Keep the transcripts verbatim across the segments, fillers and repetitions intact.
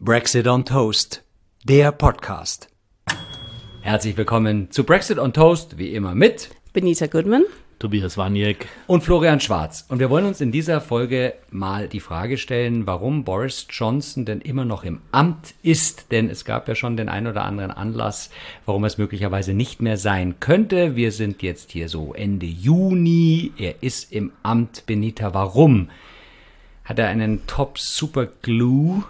Brexit on Toast, der Podcast. Herzlich willkommen zu Brexit on Toast, wie immer mit Benita Goodman, Tobias Waniek und Florian Schwarz. Und wir wollen uns in dieser Folge mal die Frage stellen, warum Boris Johnson denn immer noch im Amt ist. Denn es gab ja schon den einen oder anderen Anlass, warum es möglicherweise nicht mehr sein könnte. Wir sind jetzt hier so Ende Juni. Er ist im Amt. Benita, warum? Hat er einen Top-Super-Glue,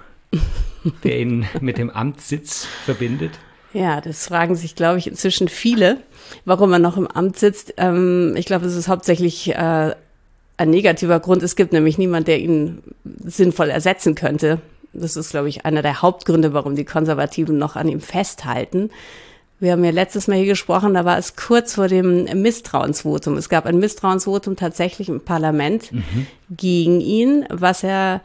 der ihn mit dem Amtssitz verbindet? Ja, das fragen sich, glaube ich, inzwischen viele, warum er noch im Amt sitzt. Ähm, ich glaube, es ist hauptsächlich äh, ein negativer Grund. Es gibt nämlich niemand, der ihn sinnvoll ersetzen könnte. Das ist, glaube ich, einer der Hauptgründe, warum die Konservativen noch an ihm festhalten. Wir haben ja letztes Mal hier gesprochen, da war es kurz vor dem Misstrauensvotum. Es gab ein Misstrauensvotum tatsächlich im Parlament mhm. gegen ihn, was er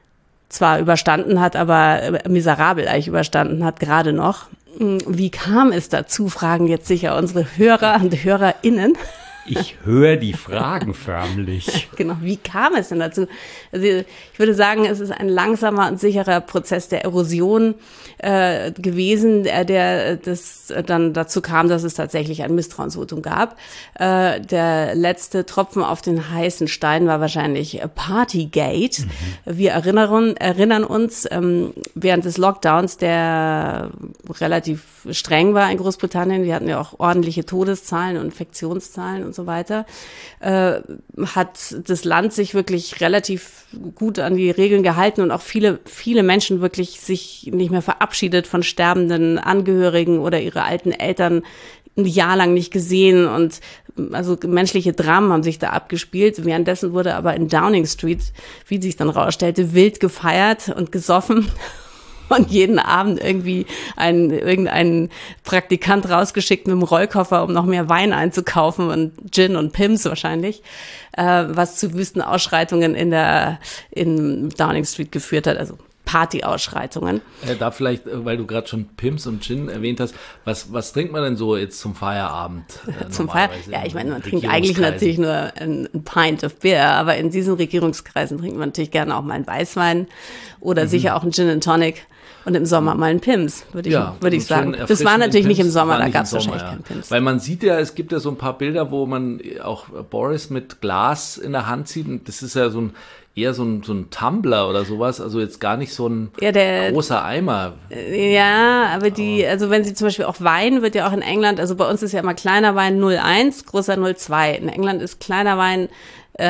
zwar überstanden hat, aber miserabel eigentlich überstanden hat, gerade noch. Wie kam es dazu, fragen jetzt sicher unsere Hörer und HörerInnen. Ich höre die Fragen förmlich. Genau, wie kam es denn dazu? Also ich würde sagen, es ist ein langsamer und sicherer Prozess der Erosion äh, gewesen, der, der das dann dazu kam, dass es tatsächlich ein Misstrauensvotum gab. Äh, der letzte Tropfen auf den heißen Stein war wahrscheinlich Partygate. Mhm. Wir erinnern, erinnern uns, ähm, während des Lockdowns, der relativ streng war in Großbritannien, wir hatten ja auch ordentliche Todeszahlen und Infektionszahlen und so weiter, äh, hat das Land sich wirklich relativ gut an die Regeln gehalten und auch viele, viele Menschen wirklich sich nicht mehr verabschiedet von sterbenden Angehörigen oder ihre alten Eltern ein Jahr lang nicht gesehen und also menschliche Dramen haben sich da abgespielt. Währenddessen wurde aber in Downing Street, wie sich dann rausstellte, wild gefeiert und gesoffen. Und jeden Abend irgendwie ein, irgendein Praktikant rausgeschickt mit dem Rollkoffer, um noch mehr Wein einzukaufen und Gin und Pims wahrscheinlich, äh, was zu wüsten Ausschreitungen in der in Downing Street geführt hat, also Partyausschreitungen. Äh, da vielleicht, weil du gerade schon Pims und Gin erwähnt hast, was, was trinkt man denn so jetzt zum Feierabend? Äh, zum Feierabend? Ja, ich meine, man trinkt eigentlich natürlich nur ein, ein Pint of Beer, aber in diesen Regierungskreisen trinkt man natürlich gerne auch mal einen Weißwein oder mhm. sicher auch einen Gin and Tonic. Und im Sommer mal ein Pims, würde ich, ja, würde ich sagen. Das war natürlich nicht im Sommer, da gab es wahrscheinlich keinen Pims. Weil man sieht ja, es gibt ja so ein paar Bilder, wo man auch Boris mit Glas in der Hand sieht. Und das ist ja so ein eher so ein, so ein Tumbler oder sowas, also jetzt gar nicht so ein ja, der, großer Eimer. Ja, aber die, also wenn sie zum Beispiel auch Wein, wird ja auch in England, also bei uns ist ja immer kleiner Wein null Komma eins, großer null Komma zwei. In England ist kleiner Wein äh,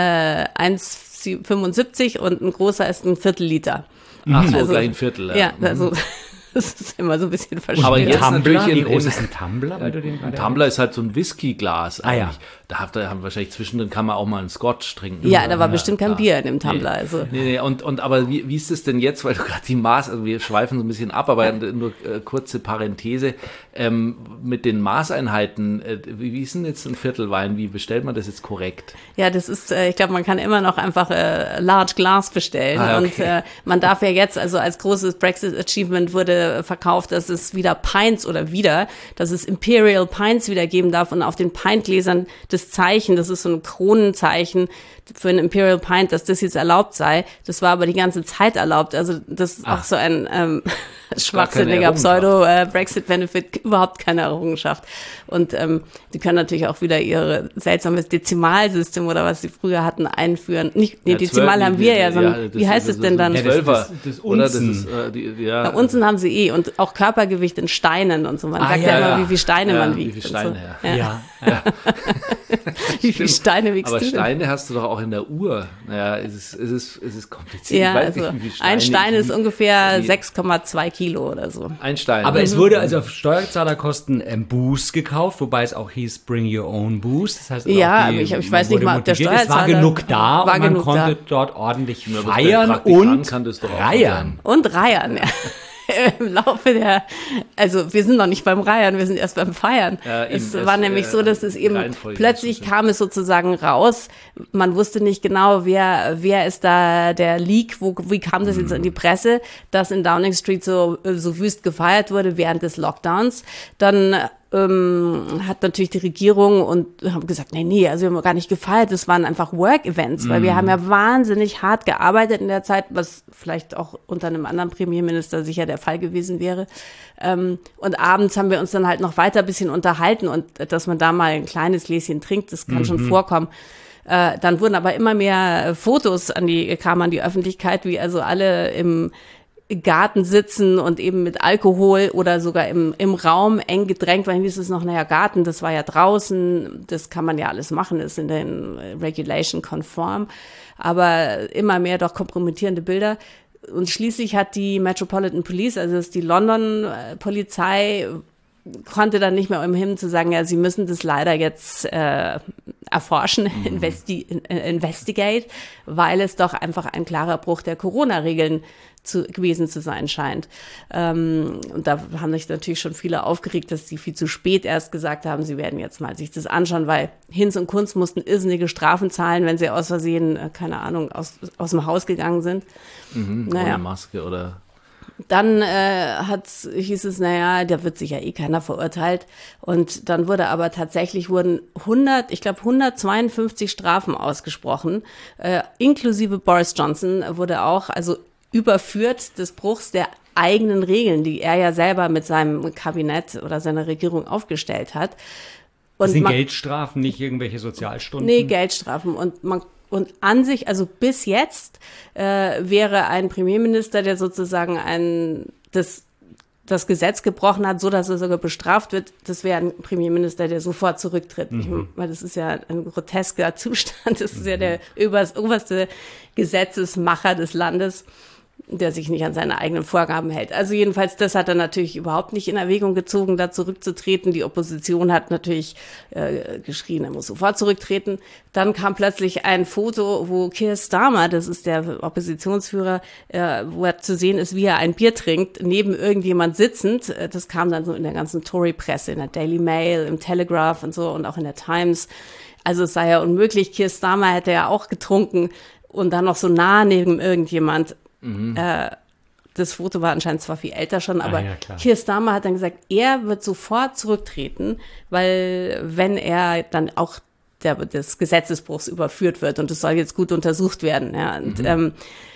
eins Komma fünfundsiebzig und ein großer ist ein Viertel Liter. Ach so, also, gleich ein Viertel. Ja, ja also das ist immer so ein bisschen verschieden. Aber jetzt Tumbler, natürlich in, wie groß ist ein Tumbler? Weil du den ein Tumbler ist halt so ein Whiskyglas. Ah ja. Da haben wir wahrscheinlich zwischendrin kann man auch mal einen Scotch trinken. Ja, da war ja, bestimmt kein ja. Bier in dem Tumbler. Nee, also. nee, nee. Und, und aber wie, wie ist es denn jetzt, weil du gerade die Maß, also wir schweifen so ein bisschen ab, aber nur äh, kurze Parenthese, ähm, mit den Maßeinheiten, äh, wie, wie ist denn jetzt ein Viertelwein, wie bestellt man das jetzt korrekt? Ja, das ist, äh, ich glaube, man kann immer noch einfach äh, Large Glass bestellen ah, okay. und äh, man darf ja jetzt, also als großes Brexit Achievement wurde verkauft, dass es wieder Pints oder wieder, dass es Imperial Pints wieder geben darf und auf den Pintgläsern das Zeichen, das ist so ein Kronenzeichen für ein Imperial Pint, dass das jetzt erlaubt sei. Das war aber die ganze Zeit erlaubt. Also das ist Ach. auch so ein ähm, schwachsinniger Pseudo-Brexit-Benefit, überhaupt keine Errungenschaft. Und ähm, die können natürlich auch wieder ihr seltsames Dezimalsystem oder was sie früher hatten einführen. Nicht, nee, ja, Dezimal zwölf, haben wir ja, sondern ja, wie heißt es denn dann? Ja, das, das, das Unzen. Oder das ist, äh, die, ja. Na, Unzen haben sie eh und auch Körpergewicht in Steinen und so. Man ah, sagt ja, ja immer, ja. wie viele Steine ja, man wiegt. Wie viele Steine, so. ja. ja. ja. Wie viele Steine wiegst aber du? Aber Steine hast du doch auch in der Uhr. Naja, es ist, es ist, es ist kompliziert. Ja, ich weiß also nicht, wie viele Steine ein Stein ist wie, ungefähr sechs Komma zwei Kilo oder so. Ein Stein. Aber mhm. es wurde also auf Steuerzahlerkosten ähm, Booze gekauft, wobei es auch hieß Bring Your Own Booze. Das heißt, ja, die, ich, ich weiß nicht mal, ob der Steuerzahler... Es war genug da war und man genug konnte da. dort ordentlich ja, feiern und reiern. Und reiern, ja. Im Laufe der, also wir sind noch nicht beim Reiern, wir sind erst beim Feiern. Ja, es war nämlich so, dass es eben plötzlich kam es sozusagen raus. Man wusste nicht genau, wer wer ist da der Leak, wo wie kam das jetzt in die Presse, dass in Downing Street so so wüst gefeiert wurde während des Lockdowns. Dann ähm, hat natürlich die Regierung und haben gesagt, nee, nee, also wir haben gar nicht gefeiert, das waren einfach Work-Events, weil wir haben ja wahnsinnig hart gearbeitet in der Zeit, was vielleicht auch unter einem anderen Premierminister sicher der Fall gewesen wäre. Ähm, und abends haben wir uns dann halt noch weiter ein bisschen unterhalten und dass man da mal ein kleines Gläschen trinkt, das kann mhm. schon vorkommen. Äh, dann wurden aber immer mehr Fotos an die, kamen an die Öffentlichkeit, wie also alle im Garten sitzen und eben mit Alkohol oder sogar im, im Raum eng gedrängt, weil hieß es noch, naja, Garten, das war ja draußen, das kann man ja alles machen, ist in den Regulation konform, aber immer mehr doch kompromittierende Bilder. Und schließlich hat die Metropolitan Police, also das ist die London-Polizei, konnte dann nicht mehr umhin zu sagen, ja, sie müssen das leider jetzt äh, erforschen, mhm. investi investigate, weil es doch einfach ein klarer Bruch der Corona-Regeln zu, gewesen zu sein scheint. Ähm, und da haben sich natürlich schon viele aufgeregt, dass sie viel zu spät erst gesagt haben, sie werden jetzt mal sich das anschauen, weil Hinz und Kunz mussten irrsinnige Strafen zahlen, wenn sie aus Versehen, äh, keine Ahnung, aus, aus dem Haus gegangen sind. Mhm, naja. Ohne Maske oder... Dann äh, hat, hieß es, naja, da wird sich ja eh keiner verurteilt. Und dann wurde aber tatsächlich, wurden hundert, ich glaube hundertzweiundfünfzig Strafen ausgesprochen, äh, inklusive Boris Johnson wurde auch, also überführt des Bruchs der eigenen Regeln, die er ja selber mit seinem Kabinett oder seiner Regierung aufgestellt hat. Und das sind man, Geldstrafen, nicht irgendwelche Sozialstunden? Nee, Geldstrafen. Und man Und an sich, also bis jetzt, äh, wäre ein Premierminister, der sozusagen ein, das, das Gesetz gebrochen hat, so dass er sogar bestraft wird, das wäre ein Premierminister, der sofort zurücktritt. Mhm. Ich, weil das ist ja ein grotesker Zustand. Das ist mhm. ja der oberste Gesetzesmacher des Landes, der sich nicht an seine eigenen Vorgaben hält. Also jedenfalls, das hat er natürlich überhaupt nicht in Erwägung gezogen, da zurückzutreten. Die Opposition hat natürlich äh, geschrien, er muss sofort zurücktreten. Dann kam plötzlich ein Foto, wo Keir Starmer, das ist der Oppositionsführer, äh, wo er zu sehen ist, wie er ein Bier trinkt, neben irgendjemand sitzend. Das kam dann so in der ganzen Tory-Presse, in der Daily Mail, im Telegraph und so und auch in der Times. Also es sei ja unmöglich, Keir Starmer hätte ja auch getrunken und dann noch so nah neben irgendjemand. Mhm. Äh, das Foto war anscheinend zwar viel älter schon, aber ah, ja, Keir Starmer hat dann gesagt, er wird sofort zurücktreten, weil wenn er dann auch der, des Gesetzesbruchs überführt wird und es soll jetzt gut untersucht werden. Ja, und, mhm. ähm,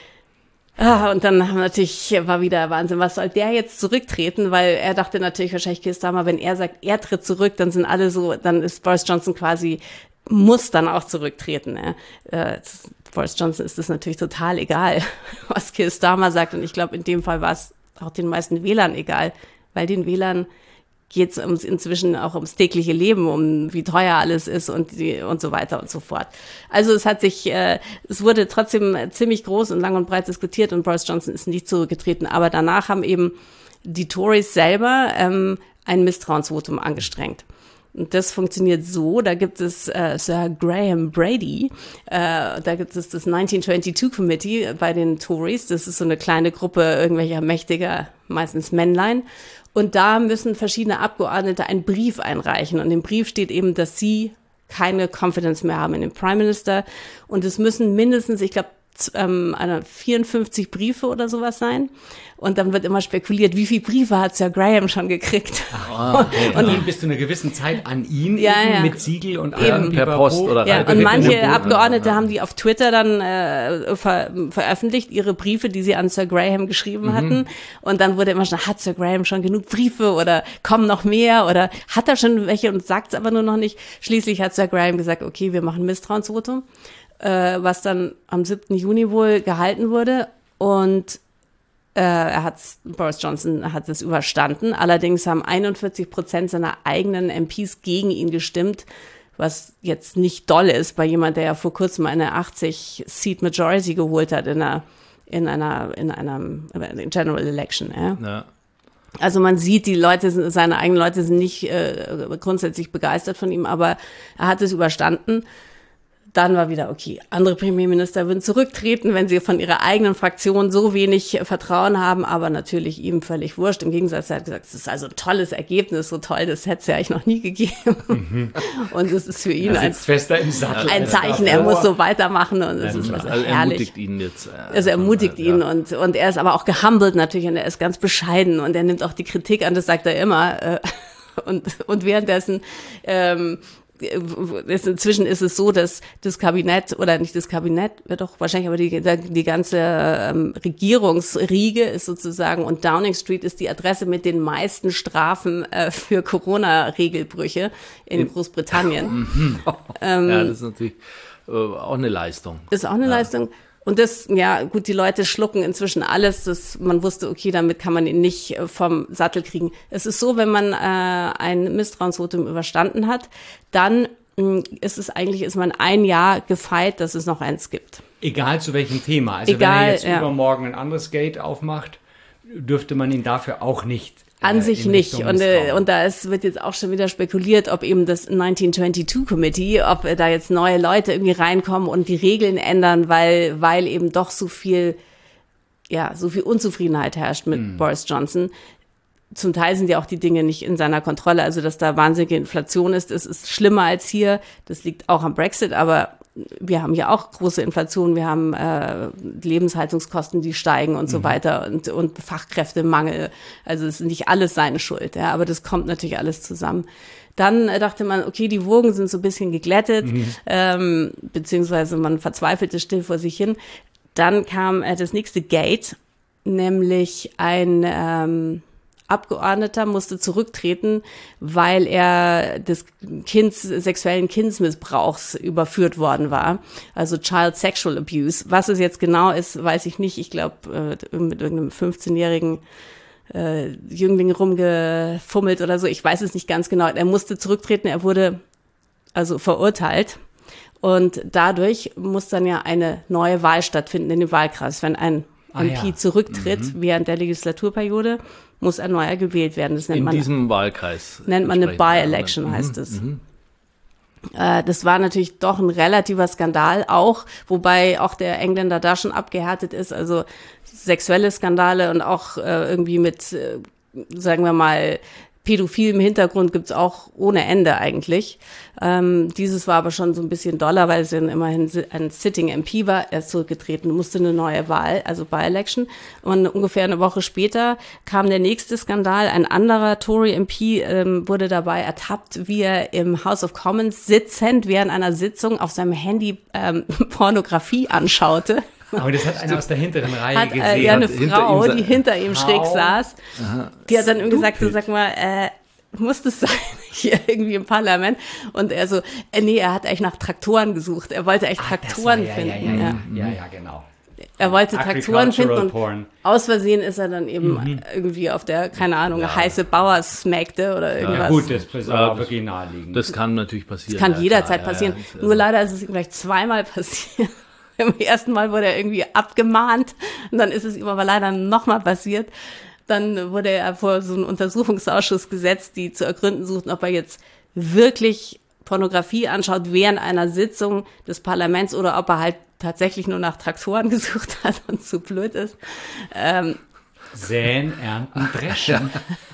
ah, und dann haben natürlich, war wieder Wahnsinn, was soll der jetzt zurücktreten, weil er dachte natürlich wahrscheinlich, Keir Starmer, wenn er sagt, er tritt zurück, dann sind alle so, dann ist Boris Johnson quasi, muss dann auch zurücktreten. Ja. Äh, das, Boris Johnson ist es natürlich total egal, was Keir Starmer sagt. Und ich glaube, in dem Fall war es auch den meisten Wählern egal, weil den Wählern geht es ums, inzwischen auch ums tägliche Leben, um wie teuer alles ist und, die, und so weiter und so fort. Also es hat sich, äh, es wurde trotzdem ziemlich groß und lang und breit diskutiert und Boris Johnson ist nicht zurückgetreten. Aber danach haben eben die Tories selber ähm, ein Misstrauensvotum angestrengt. Und das funktioniert so, da gibt es äh, Sir Graham Brady, äh, da gibt es das neunzehnhundertzweiundzwanzig Committee bei den Tories, das ist so eine kleine Gruppe irgendwelcher mächtiger, meistens Männlein. Und da müssen verschiedene Abgeordnete einen Brief einreichen. Und im Brief steht eben, dass sie keine Confidence mehr haben in den Prime Minister. Und es müssen mindestens, ich glaube, ähm, vierundfünfzig Briefe oder sowas sein. Und dann wird immer spekuliert, wie viele Briefe hat Sir Graham schon gekriegt. Oh, okay. Und dann bis zu einer gewissen Zeit an ihn ja, ja. mit Siegel und allem per Post oder ja, und manche Abgeordnete ja. haben die auf Twitter dann äh, ver veröffentlicht, ihre Briefe, die sie an Sir Graham geschrieben mhm. hatten. Und dann wurde immer schon, hat Sir Graham schon genug Briefe oder kommen noch mehr oder hat er schon welche und sagt es aber nur noch nicht. Schließlich hat Sir Graham gesagt, okay, wir machen Misstrauensvotum, äh, was dann am siebten Juni wohl gehalten wurde. Und äh, er hat's, Boris Johnson hat es überstanden. Allerdings haben einundvierzig Prozent seiner eigenen M Ps gegen ihn gestimmt, was jetzt nicht doll ist bei jemand, der ja vor kurzem eine achtzig Seat Majority geholt hat in einer, in einer, in einer General Election. Ja. Ja. Also man sieht, die Leute, sind, seine eigenen Leute sind nicht äh, grundsätzlich begeistert von ihm, aber er hat es überstanden. Dann war wieder, okay, andere Premierminister würden zurücktreten, wenn sie von ihrer eigenen Fraktion so wenig Vertrauen haben, aber natürlich ihm völlig wurscht. Im Gegensatz, er hat gesagt, es ist also ein tolles Ergebnis, so toll, das hätte es ja eigentlich noch nie gegeben. Mhm. Und es ist für ihn ein, fester im Sattel. ein Zeichen, er muss so weitermachen und es ist also herrlich. Er ermutigt ihn jetzt. Äh, also er ermutigt ja. ihn und, und er ist aber auch gehumbelt natürlich und er ist ganz bescheiden und er nimmt auch die Kritik an, das sagt er immer, äh, Und, und währenddessen, ähm, inzwischen ist es so, dass das Kabinett, oder nicht das Kabinett, wird doch wahrscheinlich, aber die, die ganze ähm, Regierungsriege ist sozusagen, und Downing Street ist die Adresse mit den meisten Strafen äh, für Corona-Regelbrüche in Großbritannien. ähm, ja, das ist natürlich äh, auch eine Leistung. Ist auch eine ja. Leistung. Und das, ja, gut, die Leute schlucken inzwischen alles. Das, man wusste, okay, damit kann man ihn nicht vom Sattel kriegen. Es ist so, wenn man äh, ein Misstrauensvotum überstanden hat, dann mh, ist es eigentlich, ist man ein Jahr gefeit, dass es noch eins gibt. Egal zu welchem Thema. Also Egal, wenn er jetzt ja. übermorgen ein anderes Gate aufmacht, dürfte man ihn dafür auch nicht An äh, sich in nicht. Richtung Und, äh, Misstrauen. und da ist, wird jetzt auch schon wieder spekuliert, ob eben das neunzehnhundertzweiundzwanzig Committee, ob äh, da jetzt neue Leute irgendwie reinkommen und die Regeln ändern, weil, weil eben doch so viel, ja, so viel Unzufriedenheit herrscht mit Mhm. Boris Johnson. Zum Teil sind ja auch die Dinge nicht in seiner Kontrolle. Also, dass da wahnsinnige Inflation ist, das ist schlimmer als hier. Das liegt auch am Brexit, aber wir haben hier auch große Inflation, wir haben äh, Lebenshaltungskosten, die steigen und so weiter und, und Fachkräftemangel. Also es ist nicht alles seine Schuld, ja, aber das kommt natürlich alles zusammen. Dann äh, dachte man, okay, die Wogen sind so ein bisschen geglättet, mhm. ähm, beziehungsweise man verzweifelte still vor sich hin. Dann kam äh, das nächste Gate, nämlich ein ähm, Abgeordneter musste zurücktreten, weil er des Kinds, sexuellen Kindsmissbrauchs überführt worden war. Also Child Sexual Abuse. Was es jetzt genau ist, weiß ich nicht. Ich glaube, äh, mit irgendeinem fünfzehnjährigen äh, Jüngling rumgefummelt oder so. Ich weiß es nicht ganz genau. Er musste zurücktreten. Er wurde also verurteilt. Und dadurch muss dann ja eine neue Wahl stattfinden in dem Wahlkreis. Wenn ein Ah, M P ja. zurücktritt Mhm. während der Legislaturperiode, muss ein neuer gewählt werden. Das nennt In man, diesem Wahlkreis. nennt man eine entsprechend. By-Election, heißt Mhm, es. mhm. Äh, das war natürlich doch ein relativer Skandal auch, wobei auch der Engländer da schon abgehärtet ist. Also sexuelle Skandale und auch äh, irgendwie mit, äh, sagen wir mal, pädophilem Hintergrund gibt's auch ohne Ende eigentlich. Ähm, dieses war aber schon so ein bisschen doller, weil es dann immerhin ein Sitting M P war. Er ist zurückgetreten, musste eine neue Wahl, also By-Election. Und ungefähr eine Woche später kam der nächste Skandal. Ein anderer Tory M P ähm, wurde dabei ertappt, wie er im House of Commons sitzend während einer Sitzung auf seinem Handy ähm, Pornografie anschaute. Aber das hat einer aus der hinteren Reihe Hat gesehen. äh, ja eine Hinter Frau, ihm sa- die hinter ihm schräg Au. saß, die hat dann ihm gesagt, so, sag mal, äh, muss das sein, hier irgendwie im Parlament? Und er so, äh, nee, er hat eigentlich nach Traktoren gesucht. Er wollte eigentlich Ah, das Traktoren war- ja, finden. Ja, Ja. ja, ja, ja, genau. Er wollte Traktoren finden Agricultural und Porn. aus Versehen ist er dann eben irgendwie auf der, keine Ahnung, heiße Bauersmägde oder Ja, irgendwas. gut, das ist aber das- wirklich naheliegend. Das kann natürlich passieren. Das kann ja, jederzeit klar, passieren. Ja, ja, Nur leider ist es ihm gleich zweimal passiert. Im ersten Mal wurde er irgendwie abgemahnt und dann ist es ihm aber leider nochmal passiert. Dann wurde er vor so einen Untersuchungsausschuss gesetzt, die zu ergründen suchten, ob er jetzt wirklich Pornografie anschaut während einer Sitzung des Parlaments oder ob er halt tatsächlich nur nach Traktoren gesucht hat und zu blöd ist. Ähm, Säen, ernten, dreschen.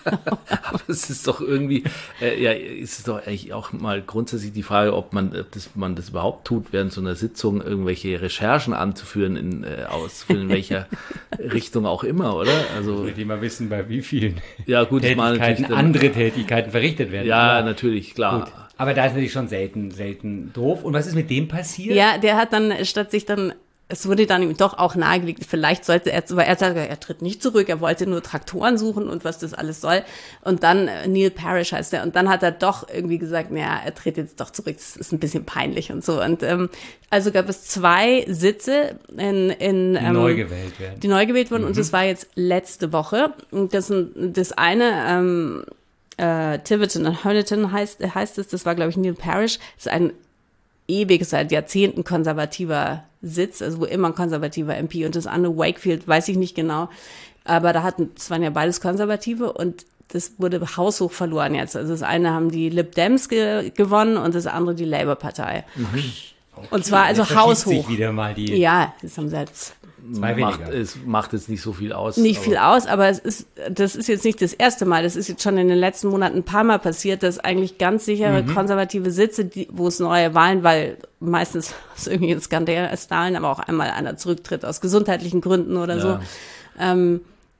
Aber es ist doch irgendwie, äh, ja, es ist doch eigentlich auch mal grundsätzlich die Frage, ob man, ob das, man das überhaupt tut, während so einer Sitzung irgendwelche Recherchen anzuführen, in, äh, ausführen, in welcher Richtung auch immer, oder? Also, Damit die mal wissen, bei wie vielen ja, gut, das mal Tätigkeiten natürlich dann- andere Tätigkeiten verrichtet werden. Ja, Aber natürlich, klar. gut. Aber da ist natürlich schon selten, selten doof. Und was ist mit dem passiert? Ja, der hat dann, statt sich dann, es wurde dann ihm doch auch nahegelegt, vielleicht sollte er, weil er sagt, er tritt nicht zurück, er wollte nur Traktoren suchen und was das alles soll. Und dann, äh, Neil Parish heißt er, und dann hat er doch irgendwie gesagt, naja, er tritt jetzt doch zurück, das ist ein bisschen peinlich und so. Und ähm, also gab es zwei Sitze, in, in Die ähm, neu gewählt werden. die neu gewählt wurden, und das war jetzt letzte Woche. Und das, das eine, ähm, äh, Tiverton und Honiton heißt, heißt es, das war, glaube ich, Neil Parish, das ist ein ewig, seit Jahrzehnten konservativer Sitz, also wo immer ein konservativer M P, und das andere Wakefield, weiß ich nicht genau, aber da hatten, das waren ja beides Konservative, und das wurde haushoch verloren jetzt. Also das eine haben die Lib Dems ge gewonnen und das andere die Labour-Partei. Okay, Und zwar also jetzt verschiebt haushoch. sich wieder mal die Ja, das haben sie jetzt zwei macht, weniger. es macht jetzt nicht so viel aus. nicht aber- viel aus, aber es ist, das ist jetzt nicht das erste Mal. Das ist jetzt schon in den letzten Monaten ein paar Mal passiert, dass eigentlich ganz sichere konservative Sitze, die, wo es neue Wahlen, weil meistens aus irgendwelchen Skandalen, aber auch einmal einer zurücktritt aus gesundheitlichen Gründen oder so, Ja. ähm,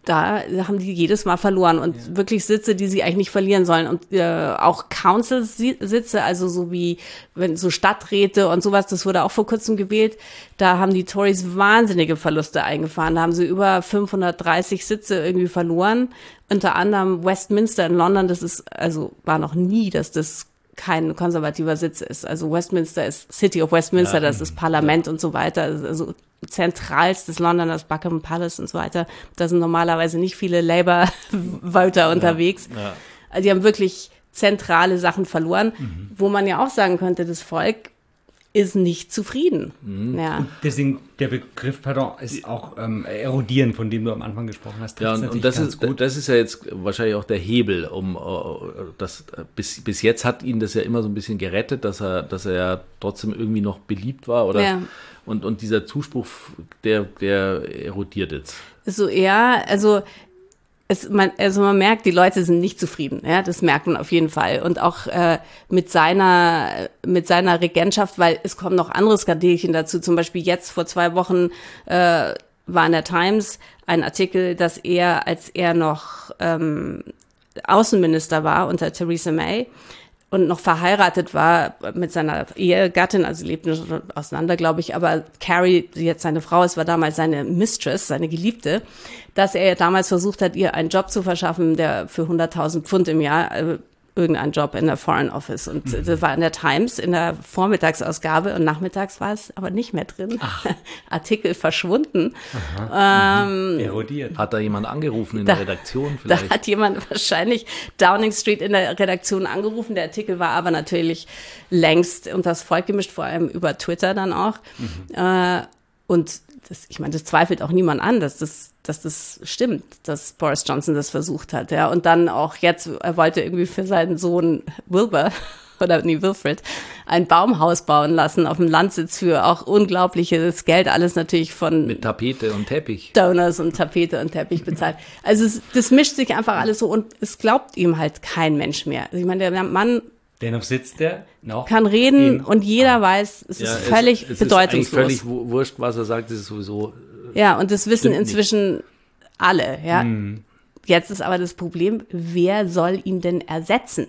da haben die jedes Mal verloren und ja. wirklich Sitze, die sie eigentlich nicht verlieren sollen und äh, auch Council-Sitze, also so wie wenn so Stadträte und sowas, das wurde auch vor kurzem gewählt, da haben die Tories wahnsinnige Verluste eingefahren, da haben sie über fünfhundertdreißig Sitze irgendwie verloren, unter anderem Westminster in London, das ist, also war noch nie, dass das kein konservativer Sitz ist. Also Westminster ist City of Westminster, ja, das ist Parlament ja. und so weiter. Also zentralstes London, das Buckingham Palace und so weiter. Da sind normalerweise nicht viele Labour-Voter ja. unterwegs. Ja. Also die haben wirklich zentrale Sachen verloren, mhm. wo man ja auch sagen könnte, das Volk ist nicht zufrieden. Mhm. Ja. Und deswegen, der Begriff, pardon, ist auch ähm, erodieren, von dem du am Anfang gesprochen hast. Ja, und, und das, ist, gut. das ist ja jetzt wahrscheinlich auch der Hebel, um uh, das, bis, bis jetzt hat ihn das ja immer so ein bisschen gerettet, dass er, dass er ja trotzdem irgendwie noch beliebt war, oder? Ja. Und, und dieser Zuspruch, der, der erodiert jetzt. So, ja, also Es, man, also man merkt, die Leute sind nicht zufrieden, ja, das merkt man auf jeden Fall. Und auch äh, mit seiner mit seiner Regentschaft, weil es kommen noch andere Skandelchen dazu. Zum Beispiel jetzt vor zwei Wochen äh, war in der Times ein Artikel, dass er, als er noch ähm, Außenminister war unter Theresa May und noch verheiratet war mit seiner Ehegattin, also lebten schon auseinander, glaube ich, aber Carrie, die jetzt seine Frau ist, war damals seine Mistress, seine Geliebte, dass er damals versucht hat, ihr einen Job zu verschaffen, der für hunderttausend Pfund im Jahr, äh, irgendein Job in der Foreign Office. Und mhm. das war in der Times, in der Vormittagsausgabe, und nachmittags war es aber nicht mehr drin. Artikel verschwunden. Ähm, Erodiert. Hat da jemand angerufen in da, der Redaktion vielleicht? Da hat jemand wahrscheinlich Downing Street in der Redaktion angerufen. Der Artikel war aber natürlich längst unter das Volk gemischt, vor allem über Twitter dann auch. Mhm. Äh, und das, ich meine, das zweifelt auch niemand an, dass das dass das stimmt, dass Boris Johnson das versucht hat, ja. Und dann auch jetzt, er wollte irgendwie für seinen Sohn Wilbur, oder nee, Wilfred, ein Baumhaus bauen lassen auf dem Landsitz für auch unglaubliches Geld, alles natürlich von mit Tapete und Teppich. Donors und Tapete und Teppich bezahlt. Also es, das mischt sich einfach alles so und es glaubt ihm halt kein Mensch mehr. Also ich meine, der Mann Dennoch sitzt er noch. Kann reden und jeder weiß, es ja, ist völlig es, es bedeutungslos. Es ist völlig wurscht, was er sagt, es ist sowieso. Ja, und das wissen inzwischen nicht. alle, ja. Hm. Jetzt ist aber das Problem, wer soll ihn denn ersetzen?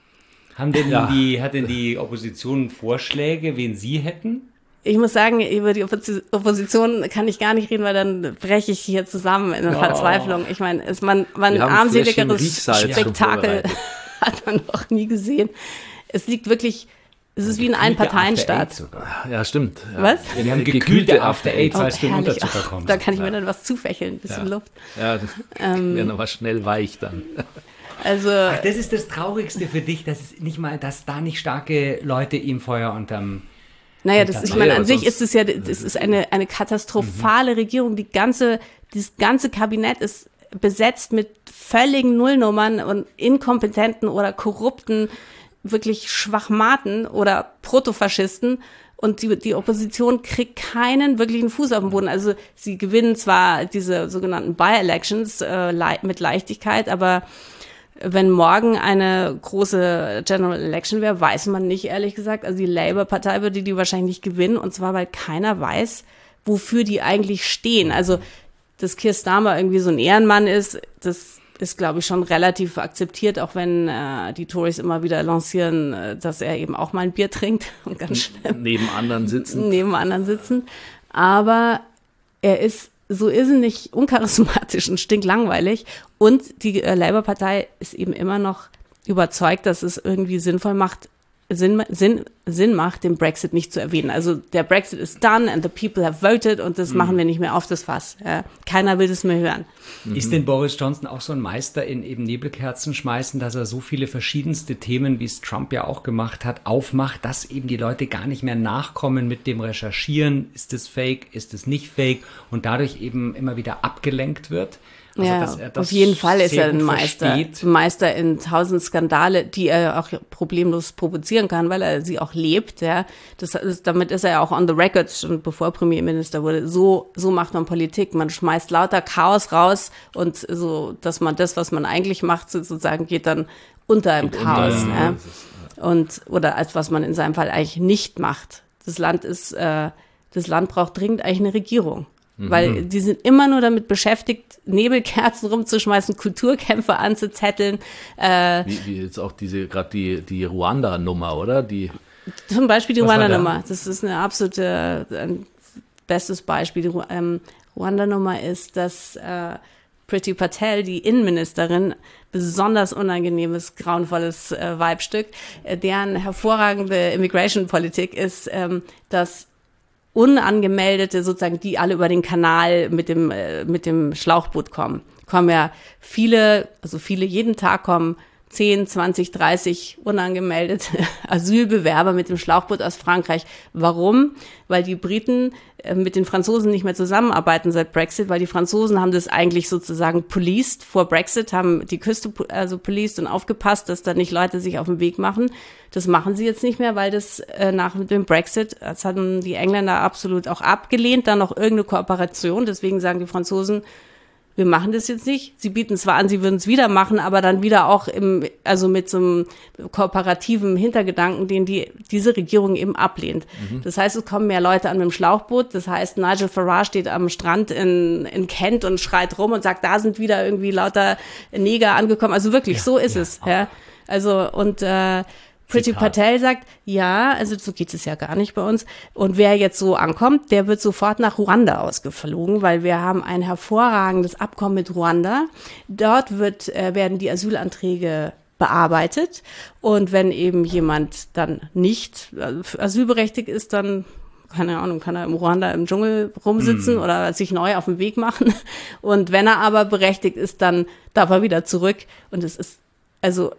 Haben denn ja. die, hat denn die Opposition Vorschläge, wen sie hätten? Ich muss sagen, über die Opposition kann ich gar nicht reden, weil dann breche ich hier zusammen in oh. Verzweiflung. Ich meine, ist man, man ein armseligeres Spektakel hat man noch nie gesehen. Es liegt wirklich... Es ist wie ein Einparteienstaat. Ja, stimmt. Ja. Was? Wir haben gekühlte After Eight, falls oh, du in Unterzucker Ach, kommst. da kann ich mir dann was zufächeln, ein bisschen ja. Luft. Ja, das ähm, wäre aber schnell weich dann. Also, Ach, das ist das Traurigste für dich, dass es nicht mal, dass da nicht starke Leute ihm Feuer unterm... Naja, das, ich meine, an sich ist es ja, das ist eine, eine katastrophale mhm. Regierung. Die ganze, das ganze Kabinett ist besetzt mit völligen Nullnummern und inkompetenten oder korrupten wirklich Schwachmaten oder Protofaschisten und die, die Opposition kriegt keinen wirklichen Fuß auf den Boden. Also sie gewinnen zwar diese sogenannten By-Elections äh, le- mit Leichtigkeit, aber wenn morgen eine große General Election wäre, weiß man nicht, ehrlich gesagt. Also die Labour-Partei würde die wahrscheinlich nicht gewinnen, und zwar, weil keiner weiß, wofür die eigentlich stehen. Also dass Keir Starmer irgendwie so ein Ehrenmann ist, das ist, glaube ich, schon relativ akzeptiert, auch wenn äh, die Tories immer wieder lancieren, äh, dass er eben auch mal ein Bier trinkt und ganz schnell neben anderen sitzen. Neben anderen sitzen. Aber er ist so irrsinnig uncharismatisch und stinklangweilig. Und die äh, Labour-Partei ist eben immer noch überzeugt, dass es irgendwie sinnvoll macht, Sinn, Sinn, Sinn macht, den Brexit nicht zu erwähnen. Also der Brexit ist done and the people have voted und das mhm. machen wir nicht mehr auf das Fass. Ja, keiner will das mehr hören. Mhm. Ist denn Boris Johnson auch so ein Meister in eben Nebelkerzen schmeißen, dass er so viele verschiedenste Themen, wie es Trump ja auch gemacht hat, aufmacht, dass eben die Leute gar nicht mehr nachkommen mit dem Recherchieren, ist es fake, ist es nicht fake, und dadurch eben immer wieder abgelenkt wird? Also, ja, dass er das auf jeden Fall ist er ein Meister, versteht. Meister in tausend Skandale, die er auch problemlos provozieren kann, weil er sie auch lebt. Ja, das ist, damit ist er ja auch on the record, schon bevor Premierminister wurde. So, so macht man Politik. Man schmeißt lauter Chaos raus und so, dass man das, was man eigentlich macht, sozusagen geht dann unter im Chaos. Unter, ja. Ja. Und oder als was man in seinem Fall eigentlich nicht macht. Das Land ist, äh, das Land braucht dringend eigentlich eine Regierung. Mhm. Weil die sind immer nur damit beschäftigt, Nebelkerzen rumzuschmeißen, Kulturkämpfe anzuzetteln. Äh, wie, wie jetzt auch diese, gerade die, die Ruanda-Nummer, oder? Die, zum Beispiel die Ruanda-Nummer. Das ist eine absolute, ein bestes Beispiel. Die ähm, Ruanda-Nummer ist, dass äh, Priti Patel, die Innenministerin, besonders unangenehmes, grauenvolles äh, Weibstück, äh, deren hervorragende Immigration-Politik ist, ähm, dass Unangemeldete, sozusagen, die alle über den Kanal mit dem, äh, mit dem Schlauchboot kommen, kommen ja viele, also viele, jeden Tag kommen zehn, zwanzig, dreißig unangemeldete Asylbewerber mit dem Schlauchboot aus Frankreich. Warum? Weil die Briten äh, mit den Franzosen nicht mehr zusammenarbeiten seit Brexit, weil die Franzosen haben das eigentlich sozusagen policed vor Brexit, haben die Küste also policed und aufgepasst, dass da nicht Leute sich auf den Weg machen. Das machen sie jetzt nicht mehr, weil das äh, nach dem Brexit, das hatten die Engländer absolut auch abgelehnt, dann noch irgendeine Kooperation. Deswegen sagen die Franzosen, wir machen das jetzt nicht. Sie bieten zwar an, sie würden es wieder machen, aber dann wieder auch im, also mit so einem kooperativen Hintergedanken, den die, diese Regierung eben ablehnt. Mhm. Das heißt, es kommen mehr Leute an mit dem Schlauchboot. Das heißt, Nigel Farage steht am Strand in, in Kent und schreit rum und sagt, da sind wieder irgendwie lauter Neger angekommen. Also wirklich, ja, so ist ja, es. Ja. Also, und, äh, Priti Patel sagt, ja, also so geht es ja gar nicht bei uns. Und wer jetzt so ankommt, der wird sofort nach Ruanda ausgeflogen, weil wir haben ein hervorragendes Abkommen mit Ruanda. Dort wird, äh, werden die Asylanträge bearbeitet. Und wenn eben jemand dann nicht asylberechtigt ist, dann, keine Ahnung, kann er im Ruanda im Dschungel rumsitzen mm. oder sich neu auf den Weg machen. Und wenn er aber berechtigt ist, dann darf er wieder zurück. Und es ist, also,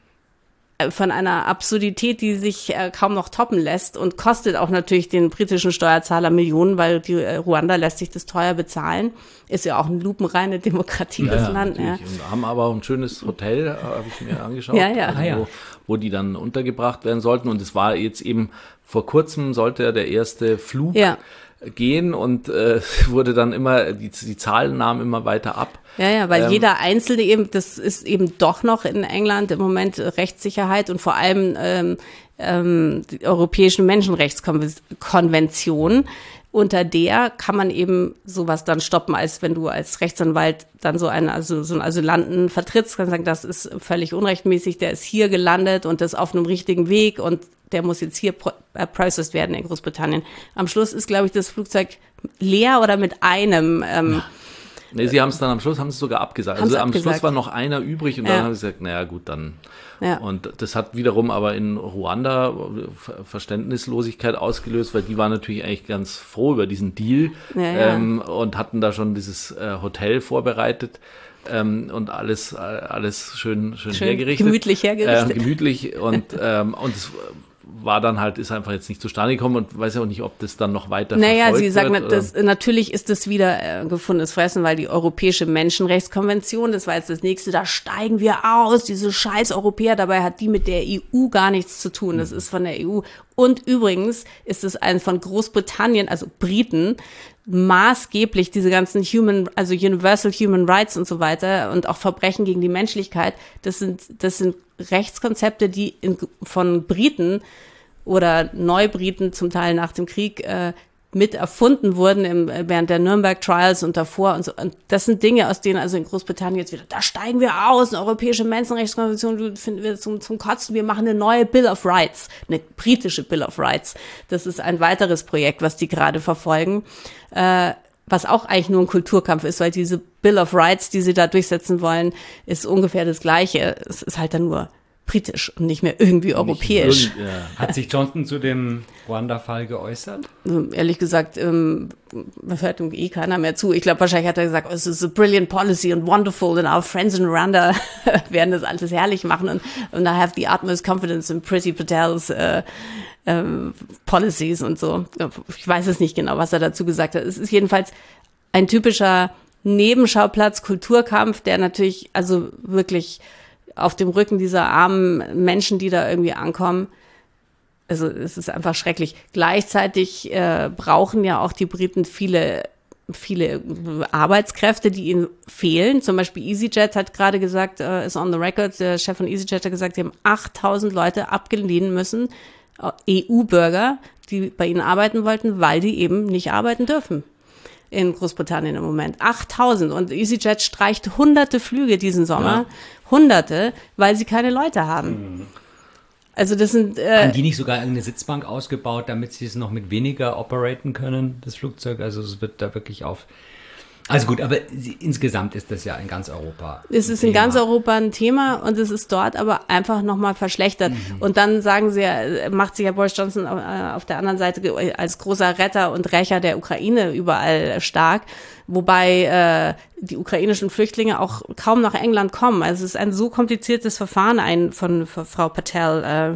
von einer Absurdität, die sich äh, kaum noch toppen lässt und kostet auch natürlich den britischen Steuerzahler Millionen, weil die äh, Ruanda lässt sich das teuer bezahlen. Ist ja auch eine lupenreine Demokratie, ja, das ja, Land. Ja. Und haben aber auch ein schönes Hotel, habe ich mir angeschaut, ja, ja. Also, Ah, ja. wo, wo die dann untergebracht werden sollten. Und es war jetzt eben, vor kurzem sollte ja der erste Flug ja. gehen und äh, wurde dann immer, die, die Zahlen nahmen immer weiter ab. Ja, ja, weil ähm, jeder Einzelne eben, das ist eben doch noch in England im Moment Rechtssicherheit und vor allem ähm, ähm, die Europäische Menschenrechtskonvention. Unter der kann man eben sowas dann stoppen, als wenn du als Rechtsanwalt dann so einen, also so einen Asylanten vertrittst, kann sagen, das ist völlig unrechtmäßig, der ist hier gelandet und ist auf einem richtigen Weg und der muss jetzt hier pro- äh, processed werden in Großbritannien. Am Schluss ist, glaube ich, das Flugzeug leer oder mit einem ähm, ja. Nee, sie haben es dann am Schluss, haben es sogar abgesagt. Haben's Also am abgesagt. Schluss war noch einer übrig und Ja. dann haben sie gesagt, naja gut, dann. Ja. Und das hat wiederum aber in Ruanda Ver- Verständnislosigkeit ausgelöst, weil die waren natürlich eigentlich ganz froh über diesen Deal Ja, ja. ähm, und hatten da schon dieses äh, Hotel vorbereitet. Ähm, und alles, äh, alles schön, schön, Schön hergerichtet. gemütlich hergerichtet. Ähm, gemütlich und, ähm, und es war dann halt, ist einfach jetzt nicht zustande gekommen und weiß ja auch nicht, ob das dann noch weiter Naja, verfolgt Sie sagen, wird, das, natürlich ist das wieder äh, gefundenes Fressen, weil die Europäische Menschenrechtskonvention, das war jetzt das nächste, da steigen wir aus, diese scheiß Europäer, dabei hat die mit der E U gar nichts zu tun, das ist von der E U. Und übrigens ist es ein von Großbritannien, also Briten, maßgeblich diese ganzen Human, also Universal Human Rights und so weiter und auch Verbrechen gegen die Menschlichkeit, das sind, das sind Rechtskonzepte, die in, von Briten oder Neubriten zum Teil nach dem Krieg äh, mit erfunden wurden im, während der Nürnberg Trials und davor und so. Und das sind Dinge, aus denen also in Großbritannien jetzt wieder, da steigen wir aus, eine europäische Menschenrechtskonvention finden wir zum, zum Kotzen, wir machen eine neue Bill of Rights, eine britische Bill of Rights. Das ist ein weiteres Projekt, was die gerade verfolgen, äh, was auch eigentlich nur ein Kulturkampf ist, weil diese Bill of Rights, die sie da durchsetzen wollen, ist ungefähr das Gleiche. Es ist halt dann nur britisch und nicht mehr irgendwie europäisch. Irgend- ja. Hat sich Johnson zu dem Ruanda-Fall geäußert? Also, ehrlich gesagt, ähm, man hört eh keiner mehr zu. Ich glaube, wahrscheinlich hat er gesagt, oh, es ist a brilliant policy and wonderful and our friends in Rwanda werden das alles herrlich machen und, und I have the utmost confidence in Priti Patels äh, ähm, policies und so. Ich weiß es nicht genau, was er dazu gesagt hat. Es ist jedenfalls ein typischer Nebenschauplatz, Kulturkampf, der natürlich also wirklich auf dem Rücken dieser armen Menschen, die da irgendwie ankommen. Also es ist einfach schrecklich. Gleichzeitig äh, brauchen ja auch die Briten viele, viele Arbeitskräfte, die ihnen fehlen. Zum Beispiel EasyJet hat gerade gesagt, äh, ist on the record, der Chef von EasyJet hat gesagt, sie haben achttausend Leute abgelehnt müssen, äh, E U-Bürger, die bei ihnen arbeiten wollten, weil die eben nicht arbeiten dürfen. in Großbritannien im Moment. achttausend. Und EasyJet streicht hunderte Flüge diesen Sommer. Ja. Hunderte, weil sie keine Leute haben. Mhm. Also das sind... Äh, haben die nicht sogar eine Sitzbank ausgebaut, damit sie es noch mit weniger operaten können, das Flugzeug? Also es wird da wirklich auf... Also gut, aber insgesamt ist das ja in ganz Europa. Es ist in ganz Europa ein Thema und es ist dort aber einfach nochmal verschlechtert. Mhm. Und dann sagen sie ja, macht sich ja Boris Johnson auf der anderen Seite als großer Retter und Rächer der Ukraine überall stark, wobei äh, die ukrainischen Flüchtlinge auch kaum nach England kommen. Also es ist ein so kompliziertes Verfahren ein von, von Frau Patel äh,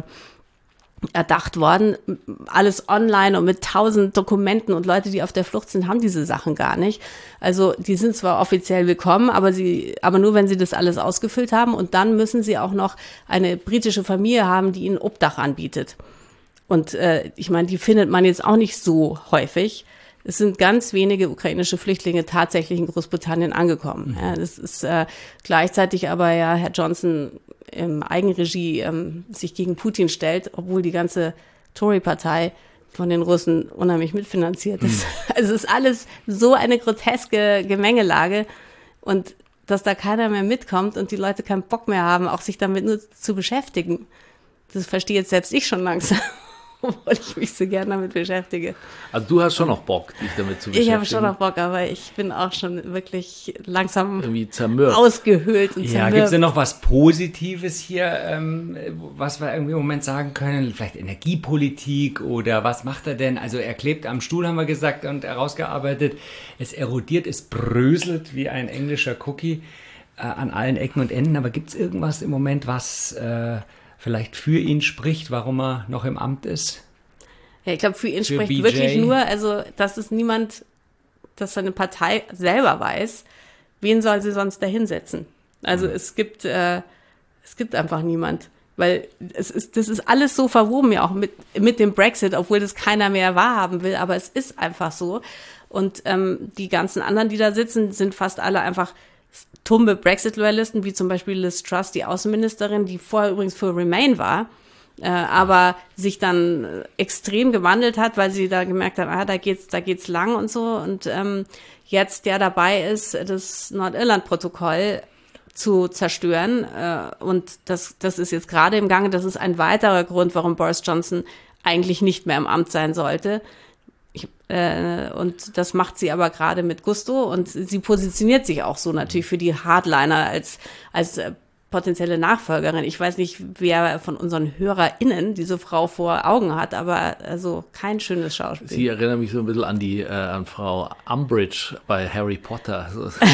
erdacht worden, alles online und mit tausend Dokumenten und Leute, die auf der Flucht sind, haben diese Sachen gar nicht. Also die sind zwar offiziell willkommen, aber sie, aber nur wenn sie das alles ausgefüllt haben und dann müssen sie auch noch eine britische Familie haben, die ihnen Obdach anbietet. Und äh, ich meine, die findet man jetzt auch nicht so häufig. Es sind ganz wenige ukrainische Flüchtlinge tatsächlich in Großbritannien angekommen. Ja, das ist äh, gleichzeitig aber ja Herr Johnson im Eigenregie ähm, sich gegen Putin stellt, obwohl die ganze Tory-Partei von den Russen unheimlich mitfinanziert ist. Mhm. Also es ist alles so eine groteske Gemengelage und dass da keiner mehr mitkommt und die Leute keinen Bock mehr haben, auch sich damit nur zu beschäftigen. Das verstehe jetzt selbst ich schon langsam. Obwohl ich mich so gerne damit beschäftige. Also du hast schon noch Bock, dich damit zu beschäftigen? Ich habe schon noch Bock, aber ich bin auch schon wirklich langsam irgendwie zermürbt. Ausgehöhlt und ja, zermürbt. Gibt es denn noch was Positives hier, ähm, was wir irgendwie im Moment sagen können? Vielleicht Energiepolitik oder was macht er denn? Also er klebt am Stuhl, haben wir gesagt, und herausgearbeitet. Es erodiert, es bröselt wie ein englischer Cookie äh, an allen Ecken und Enden. Aber gibt es irgendwas im Moment, was... Äh, vielleicht für ihn spricht, warum er noch im Amt ist? Ja, ich glaube, für ihn für spricht B J wirklich nur, also dass es niemand, dass seine Partei selber weiß, wen soll sie sonst da hinsetzen. Also mhm. es gibt, äh, es gibt einfach niemand, weil es ist, das ist alles so verwoben ja auch mit mit dem Brexit, obwohl das keiner mehr wahrhaben will, aber es ist einfach so. Und ähm, die ganzen anderen, die da sitzen, sind fast alle einfach tumbe Brexit-Loyalisten, wie zum Beispiel Liz Truss, die Außenministerin, die vorher übrigens für Remain war, äh, aber sich dann extrem gewandelt hat, weil sie da gemerkt hat, ah, da geht's, da geht's lang und so. Und ähm, jetzt der dabei ist, das Nordirland-Protokoll zu zerstören. Äh, und das, das ist jetzt gerade im Gange. Das ist ein weiterer Grund, warum Boris Johnson eigentlich nicht mehr im Amt sein sollte. Ich, äh, und das macht sie aber gerade mit Gusto und sie positioniert sich auch so natürlich für die Hardliner als, als äh, potenzielle Nachfolgerin. Ich weiß nicht, wer von unseren HörerInnen diese Frau vor Augen hat, aber also kein schönes Schauspiel. Sie erinnert mich so ein bisschen an die äh, an Frau Umbridge bei Harry Potter.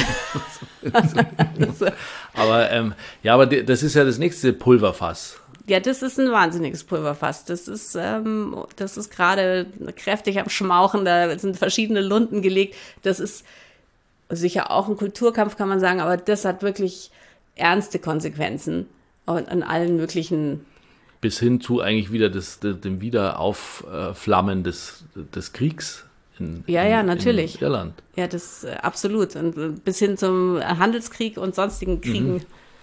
aber ähm, ja, aber das ist ja das nächste Pulverfass. Ja, das ist ein wahnsinniges Pulverfass. Das ist, ähm, das ist gerade kräftig am Schmauchen. Da sind verschiedene Lunden gelegt. Das ist sicher auch ein Kulturkampf, kann man sagen, aber das hat wirklich ernste Konsequenzen an allen möglichen. Bis hin zu eigentlich wieder das, dem Wiederaufflammen des, des Kriegs in, ja, ja, natürlich. in Irland. Ja, das absolut. Und bis hin zum Handelskrieg und sonstigen Kriegen. Mhm.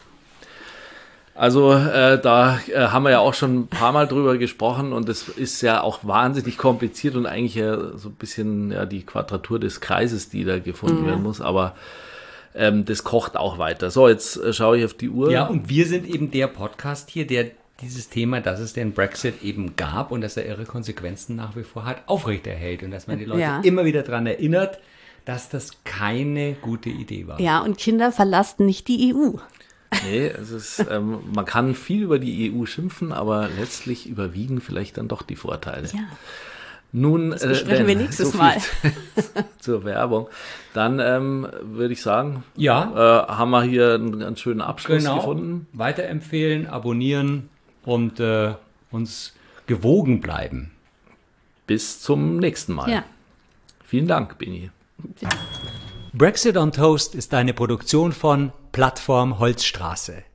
Also äh, da äh, haben wir ja auch schon ein paar Mal drüber gesprochen und es ist ja auch wahnsinnig kompliziert und eigentlich ja so ein bisschen ja die Quadratur des Kreises, die da gefunden ja. werden muss, aber ähm, das kocht auch weiter. So, jetzt äh, schaue ich auf die Uhr. Ja, und wir sind eben der Podcast hier, der dieses Thema, dass es den Brexit eben gab und dass er irre Konsequenzen nach wie vor hat, aufrechterhält und dass man die Leute ja. immer wieder daran erinnert, dass das keine gute Idee war. Ja, und Kinder verlassen nicht die E U. Nee, es ist, ähm, man kann viel über die E U schimpfen, aber letztlich überwiegen vielleicht dann doch die Vorteile. Ja. Nun, das besprechen äh, wir nächstes so Mal. Zur Werbung. Dann ähm, würde ich sagen, ja. äh, haben wir hier einen, einen schönen Abschluss genau. gefunden. Weiterempfehlen, abonnieren und äh, uns gewogen bleiben. Bis zum nächsten Mal. Ja. Vielen Dank, Beni. Brexit on Toast ist eine Produktion von Plattform Holzstraße.